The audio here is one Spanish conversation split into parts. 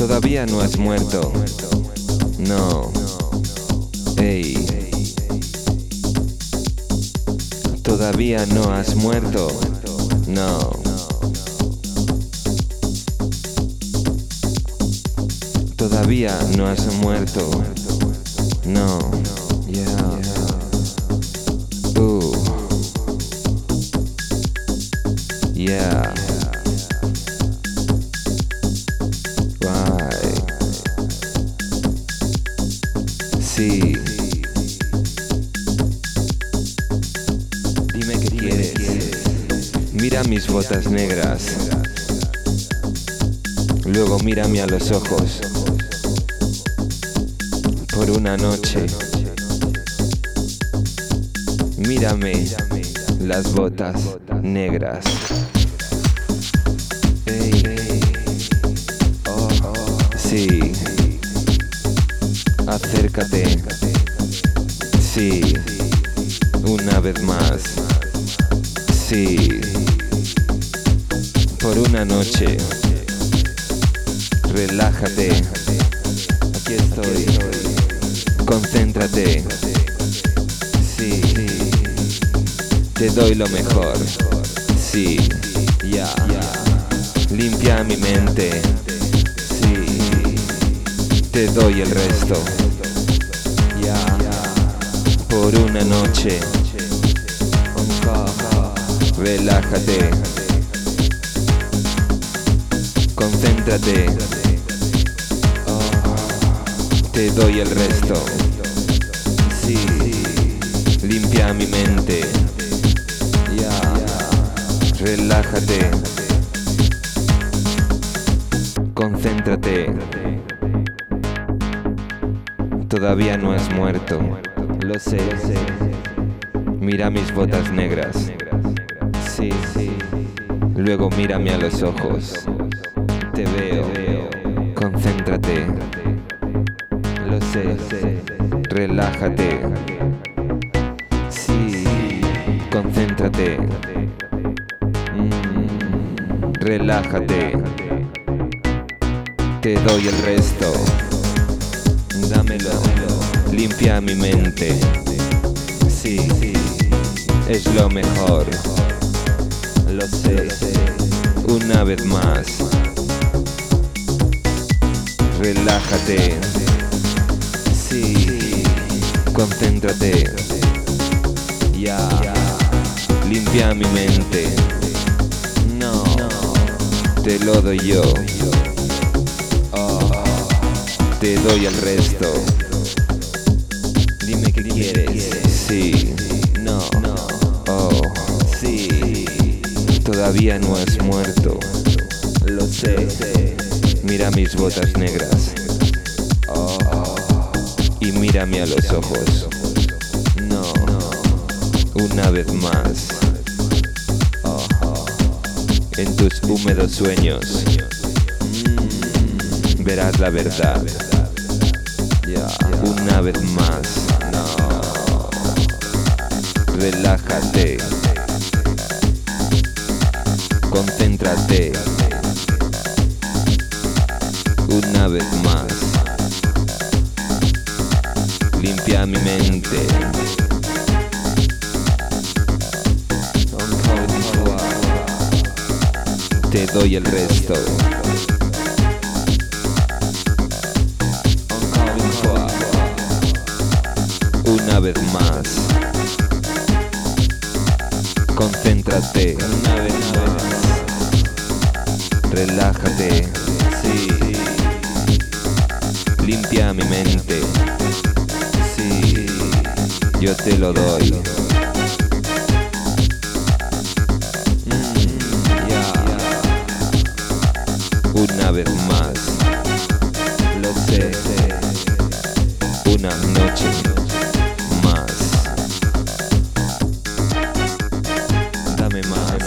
Todavía no has muerto. No. Ey. Todavía no has muerto. No. Todavía no has muerto. No. Yeah. Yeah. Why? Sí. Dime qué quieres. Mira mis botas negras. Luego mírame a los ojos. Por una noche. Mírame las botas negras. Hey. Oh. Sí. Acércate. Sí. Una vez más. Sí. Por una noche. Relájate. Aquí estoy. Concéntrate. Sí. Te doy lo mejor. Sí. Ya. Limpia mi mente. Sí. Te doy el resto. Ya. Por una noche. Relájate. Concéntrate. Te doy el resto. Sí. Limpia mi mente. Ya. Relájate. Concéntrate. Todavía no has muerto. Lo sé. Mira mis botas negras. Sí. Luego mírame a los ojos. Te veo. Concéntrate. Lo sé. Relájate. Sí. Concéntrate. Relájate. Te doy el resto. Dámelo. Limpia mi mente. Sí. Es lo mejor. Lo sé. Una vez más. Relájate. Sí. Concéntrate. Ya. Limpia mi mente. No. Te lo doy yo. Te doy el resto. Dime qué quieres. Sí. No. Oh. Sí. Todavía no has muerto. Lo sé. Mira mis botas negras. Y mírame a los ojos. No. Una vez más. En tus húmedos sueños verás la verdad. Una vez más. No. Relájate. Concéntrate. Una vez más. Limpia mi mente. Te doy el resto. Una vez más. Concéntrate. Una vez más. Relájate. Sí. Limpia mi mente. Sí. Yo te lo doy. Una vez más. Lo sé. Una noche más. Dame más.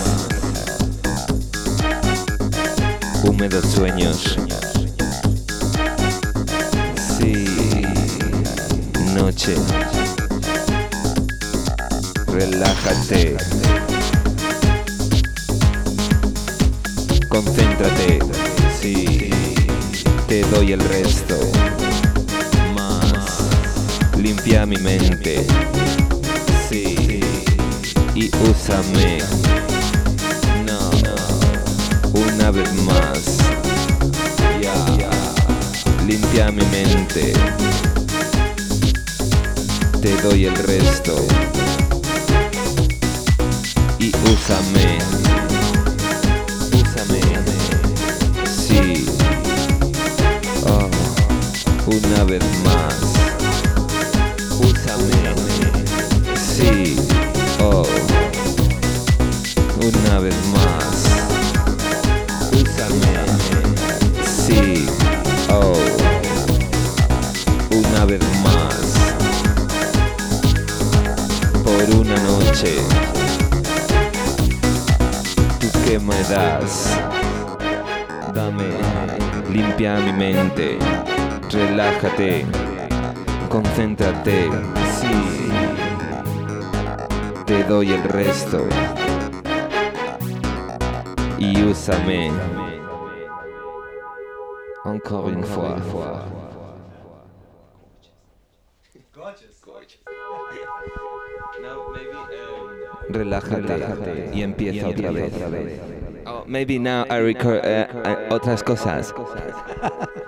Húmedos sueños. Sí. Noche. Relájate. Concéntrate. Sí. te doy el resto. Más, limpia mi mente, sí, y úsame. No, una vez más, ya, limpia mi mente, te doy el resto. Y úsame, sí, oh, una vez más, úsame, sí, oh, una vez más, úsame, sí, oh, una vez más, por una noche. ¿Qué me das? Dame, limpia mi mente, relájate, concéntrate, sí, te doy el resto y úsame. Encore une fois. Relájate y empieza otra vez. Oh, maybe now I record otras cosas.